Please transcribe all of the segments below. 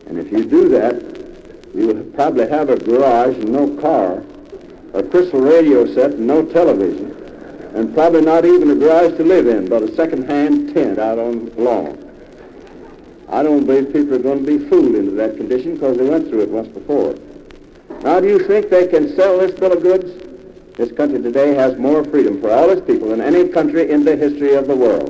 And if you do that, you'll probably have a garage and no car, a crystal radio set and no television, and probably not even a garage to live in, but a second-hand tent out on the lawn. I don't believe people are going to be fooled into that condition because they went through it once before. Now, do you think they can sell this bill of goods? This country today has more freedom for all its people than any country in the history of the world.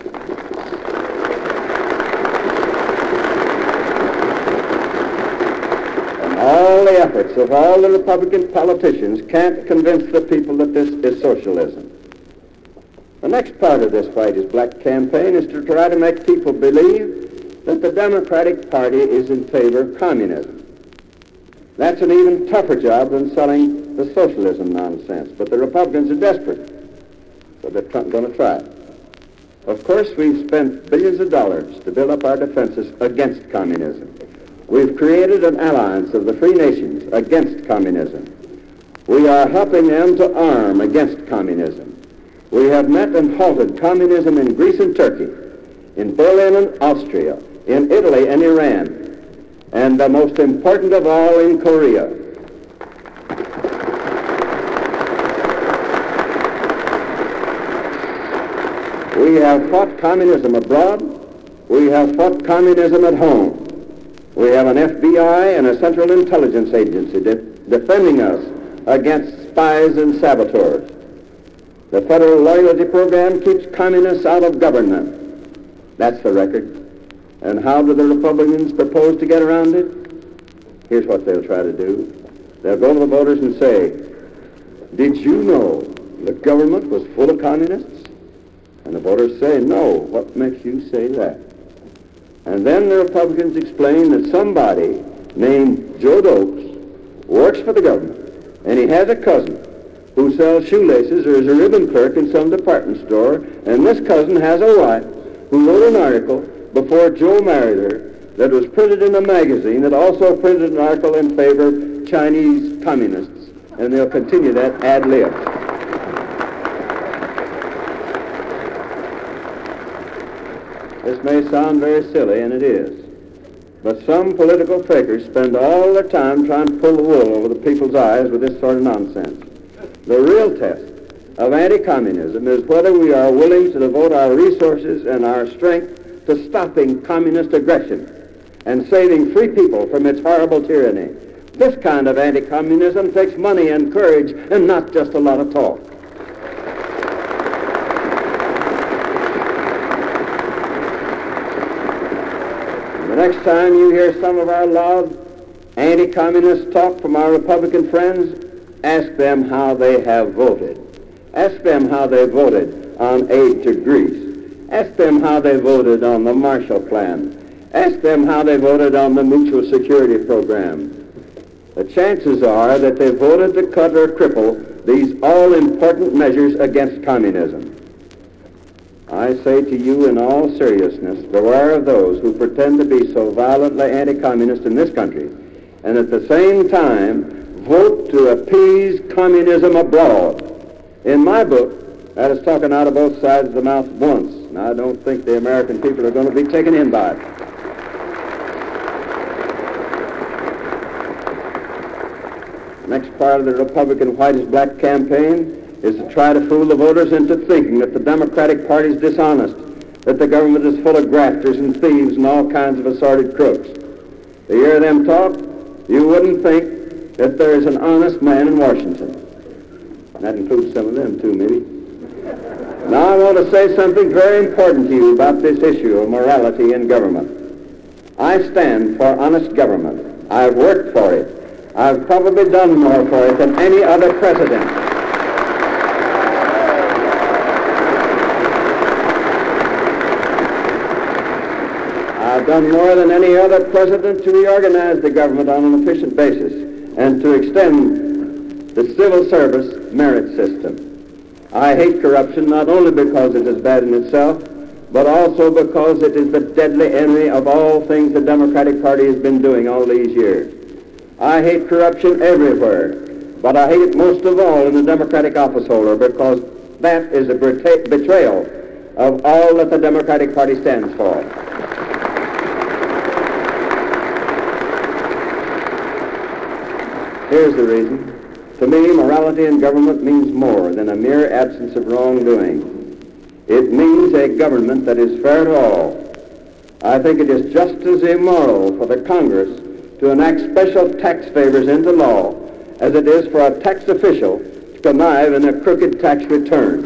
And all the efforts of all the Republican politicians can't convince the people that this is socialism. The next part of this White is Black campaign is to try to make people believe that the Democratic Party is in favor of communism. That's an even tougher job than selling the socialism nonsense, but the Republicans are desperate, so they're going to try it. Of course, we've spent billions of dollars to build up our defenses against communism. We've created an alliance of the free nations against communism. We are helping them to arm against communism. We have met and halted communism in Greece and Turkey, in Berlin and Austria, in Italy and Iran, and the most important of all, in Korea. We have fought communism abroad. We have fought communism at home. We have an FBI and a Central Intelligence Agency defending us against spies and saboteurs. The Federal Loyalty Program keeps communists out of government. That's the record. And how do the Republicans propose to get around it? Here's what they'll try to do. They'll go to the voters and say, did you know the government was full of communists? And the voters say, no. What makes you say that? And then the Republicans explain that somebody named Joe Dokes works for the government, and he has a cousin who sells shoelaces or is a ribbon clerk in some department store, and this cousin has a wife who wrote an article before Joe married her that was printed in a magazine that also printed an article in favor of Chinese communists, and they'll continue that ad lib. This may sound very silly, and it is, but some political fakers spend all their time trying to pull the wool over the people's eyes with this sort of nonsense. The real test of anti-communism is whether we are willing to devote our resources and our strength to stopping communist aggression and saving free people from its horrible tyranny. This kind of anti-communism takes money and courage and not just a lot of talk. The next time you hear some of our loud anti-communist talk from our Republican friends, ask them how they have voted. Ask them how they voted on aid to Greece. Ask them how they voted on the Marshall Plan. Ask them how they voted on the Mutual Security Program. The chances are that they voted to cut or cripple these all-important measures against communism. I say to you in all seriousness, beware of those who pretend to be so violently anti-communist in this country and at the same time vote to appease communism abroad. In my book, that is talking out of both sides of the mouth at once. And I don't think the American people are going to be taken in by it. The next part of the Republican White is Black campaign is to try to fool the voters into thinking that the Democratic Party is dishonest, that the government is full of grafters and thieves and all kinds of assorted crooks. To hear them talk, you wouldn't think that there is an honest man in Washington. And that includes some of them too, maybe. Now I want to say something very important to you about this issue of morality in government. I stand for honest government. I've worked for it. I've probably done more for it than any other president. I've done more than any other president to reorganize the government on an efficient basis and to extend the civil service merit system. I hate corruption not only because it is bad in itself, but also because it is the deadly enemy of all things the Democratic Party has been doing all these years. I hate corruption everywhere, but I hate it most of all in the Democratic office holder because that is a betrayal of all that the Democratic Party stands for. Here's the reason. To me, morality in government means more than a mere absence of wrongdoing. It means a government that is fair to all. I think it is just as immoral for the Congress to enact special tax favors into law as it is for a tax official to connive in a crooked tax return.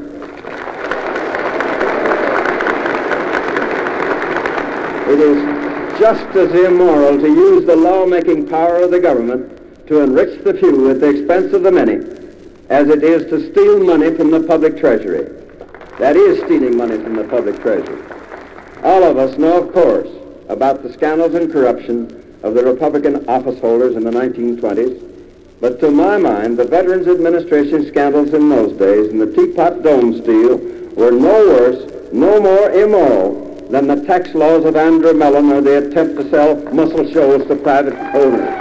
It is just as immoral to use the law-making power of the government to enrich the few at the expense of the many as it is to steal money from the public treasury. That is stealing money from the public treasury. All of us know, of course, about the scandals and corruption of the Republican office holders in the 1920s, but to my mind, the Veterans Administration scandals in those days and the Teapot Dome steal were no worse, no more immoral than the tax laws of Andrew Mellon or the attempt to sell muscle shoals to private owners.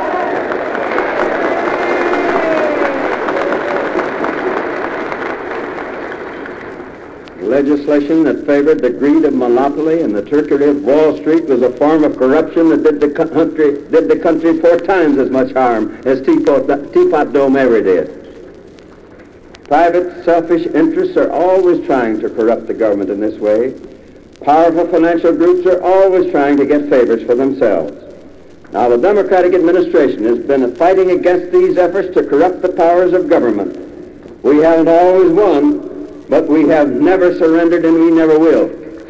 Legislation that favored the greed of monopoly and the trickery of Wall Street was a form of corruption that did the country 4 times as much harm as Teapot Dome ever did. Private selfish interests are always trying to corrupt the government in this way. Powerful financial groups are always trying to get favors for themselves. Now, the Democratic administration has been fighting against these efforts to corrupt the powers of government. We haven't always won, but we have never surrendered, and we never will.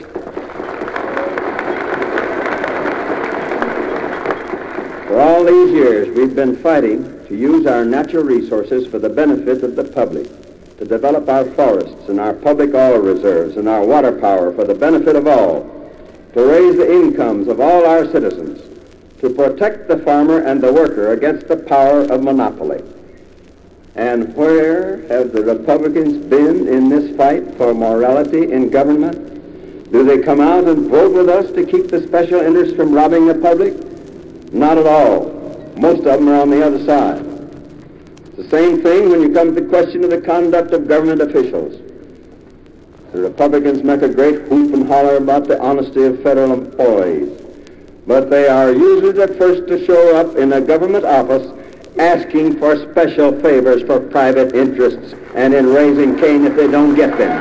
For all these years, we've been fighting to use our natural resources for the benefit of the public, to develop our forests and our public oil reserves and our water power for the benefit of all, to raise the incomes of all our citizens, to protect the farmer and the worker against the power of monopoly. And where have the Republicans been in this fight for morality in government? Do they come out and vote with us to keep the special interests from robbing the public? Not at all. Most of them are on the other side. It's the same thing when you come to the question of the conduct of government officials. The Republicans make a great whoop and holler about the honesty of federal employees, but they are usually the first to show up in a government office asking for special favors for private interests and in raising Cain if they don't get them.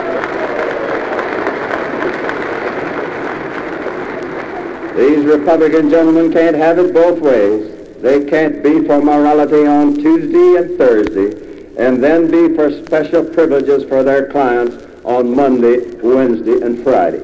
These Republican gentlemen can't have it both ways. They can't be for morality on Tuesday and Thursday and then be for special privileges for their clients on Monday, Wednesday, and Friday.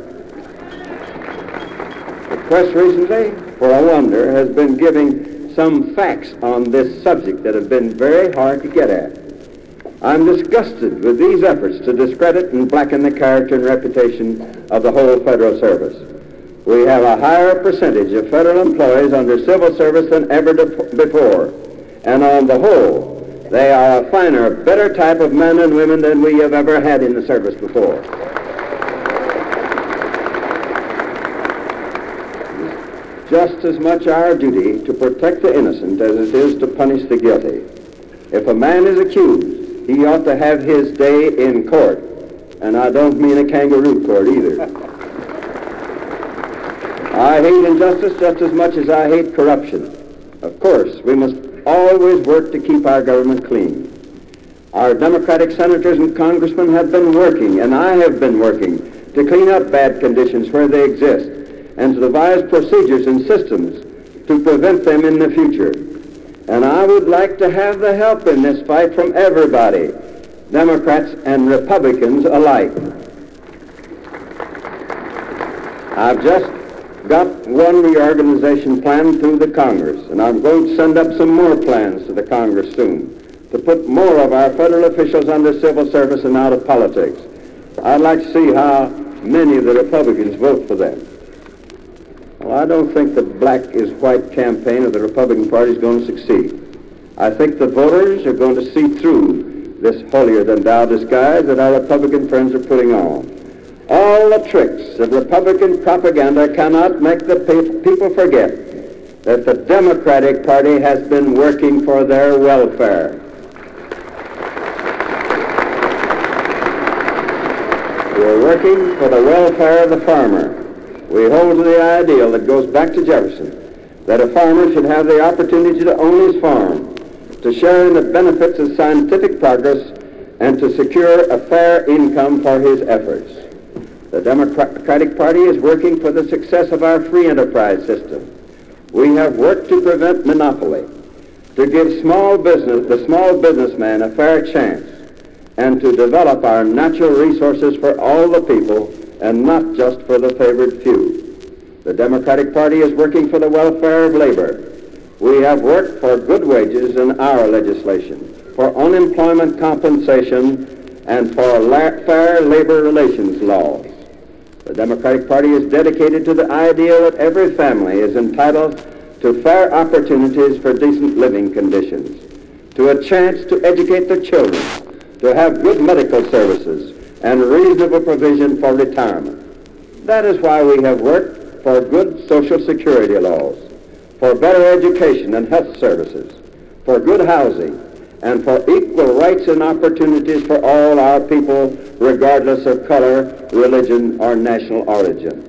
The press recently, for a wonder, has been giving some facts on this subject that have been very hard to get at. I'm disgusted with these efforts to discredit and blacken the character and reputation of the whole federal service. We have a higher percentage of federal employees under civil service than ever before, and on the whole, they are a finer, better type of men and women than we have ever had in the service before. Just as much our duty to protect the innocent as it is to punish the guilty. If a man is accused, he ought to have his day in court, and I don't mean a kangaroo court either. I hate injustice just as much as I hate corruption. Of course, we must always work to keep our government clean. Our Democratic senators and congressmen have been working, and I have been working, to clean up bad conditions where they exist, and to devise procedures and systems to prevent them in the future. And I would like to have the help in this fight from everybody, Democrats and Republicans alike. I've just got one reorganization plan through the Congress, and I'm going to send up some more plans to the Congress soon to put more of our federal officials under civil service and out of politics. I'd like to see how many of the Republicans vote for them. Well, I don't think the black is white campaign of the Republican Party is going to succeed. I think the voters are going to see through this holier-than-thou disguise that our Republican friends are putting on. All the tricks of Republican propaganda cannot make the people forget that the Democratic Party has been working for their welfare. We're working for the welfare of the farmer. We hold to the ideal that goes back to Jefferson, that a farmer should have the opportunity to own his farm, to share in the benefits of scientific progress, and to secure a fair income for his efforts. The Democratic Party is working for the success of our free enterprise system. We have worked to prevent monopoly, to give the small businessman a fair chance, and to develop our natural resources for all the people and not just for the favored few. The Democratic Party is working for the welfare of labor. We have worked for good wages in our legislation, for unemployment compensation, and for fair labor relations laws. The Democratic Party is dedicated to the idea that every family is entitled to fair opportunities for decent living conditions, to a chance to educate their children, to have good medical services, and reasonable provision for retirement. That is why we have worked for good Social Security laws, for better education and health services, for good housing, and for equal rights and opportunities for all our people, regardless of color, religion, or national origin.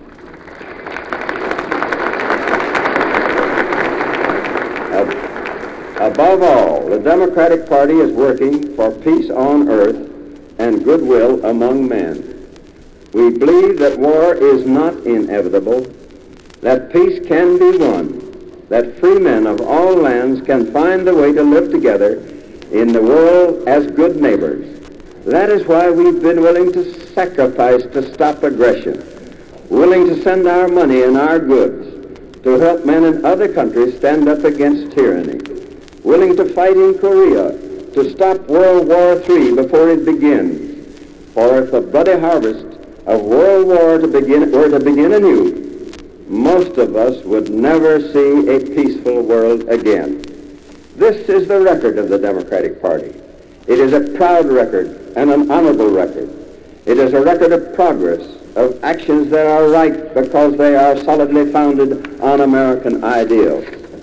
Above all, the Democratic Party is working for peace on earth and goodwill among men. We believe that war is not inevitable, that peace can be won, that free men of all lands can find a way to live together in the world as good neighbors. That is why we've been willing to sacrifice to stop aggression, willing to send our money and our goods to help men in other countries stand up against tyranny, willing to fight in Korea to stop World War III before it begins. For if the bloody harvest of World War were to begin anew, most of us would never see a peaceful world again. This is the record of the Democratic Party. It is a proud record and an honorable record. It is a record of progress, of actions that are right because they are solidly founded on American ideals.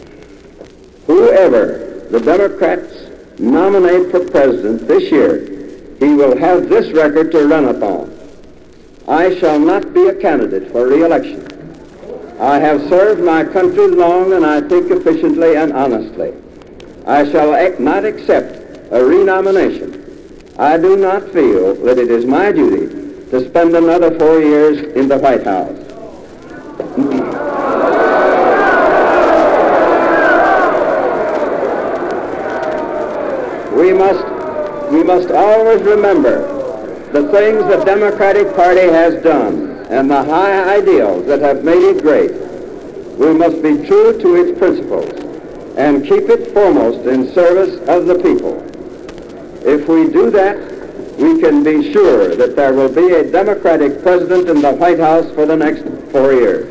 Whoever the Democrats nominate for president this year, he will have this record to run upon. I shall not be a candidate for re-election. I have served my country long and I think efficiently and honestly. I shall not accept a renomination. I do not feel that it is my duty to spend another 4 years in the White House. We must always remember the things the Democratic Party has done and the high ideals that have made it great. We must be true to its principles and keep it foremost in service of the people. If we do that, we can be sure that there will be a Democratic president in the White House for the next 4 years.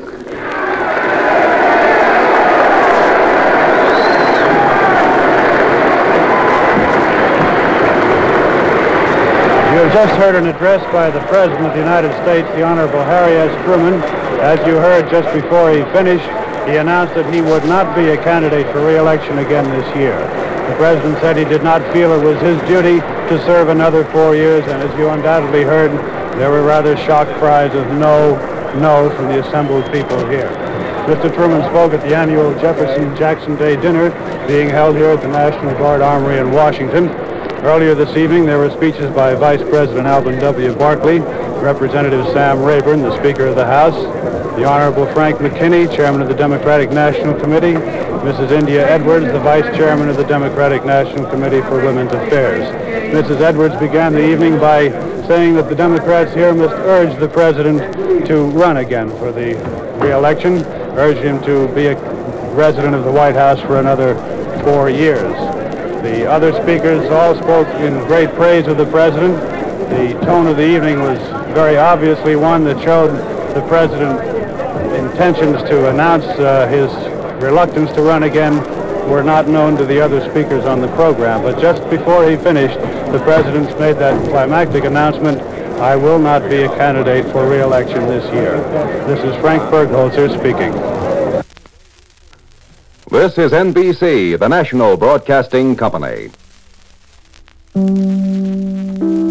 You have just heard an address by the President of the United States, the Honorable Harry S. Truman. As you heard just before he finished, he announced that he would not be a candidate for re-election again this year. The President said he did not feel it was his duty to serve another 4 years, and as you undoubtedly heard, there were rather shocked cries of no, no from the assembled people here. Mr. Truman spoke at the annual Jefferson-Jackson Day dinner being held here at the National Guard Armory in Washington. Earlier this evening, there were speeches by Vice President Alvin W. Barkley, Representative Sam Rayburn, the Speaker of the House, the Honorable Frank McKinney, Chairman of the Democratic National Committee, Mrs. India Edwards, the Vice Chairman of the Democratic National Committee for Women's Affairs. Mrs. Edwards began the evening by saying that the Democrats here must urge the President to run again for the re-election, urge him to be a resident of the White House for another 4 years. The other speakers all spoke in great praise of the President. The tone of the evening was very obviously one that showed the President's intentions to announce his reluctance to run again were not known to the other speakers on the program. But just before he finished, the President made that climactic announcement, "I will not be a candidate for re-election this year." This is Frank Bergholzer speaking. This is NBC, the National Broadcasting Company.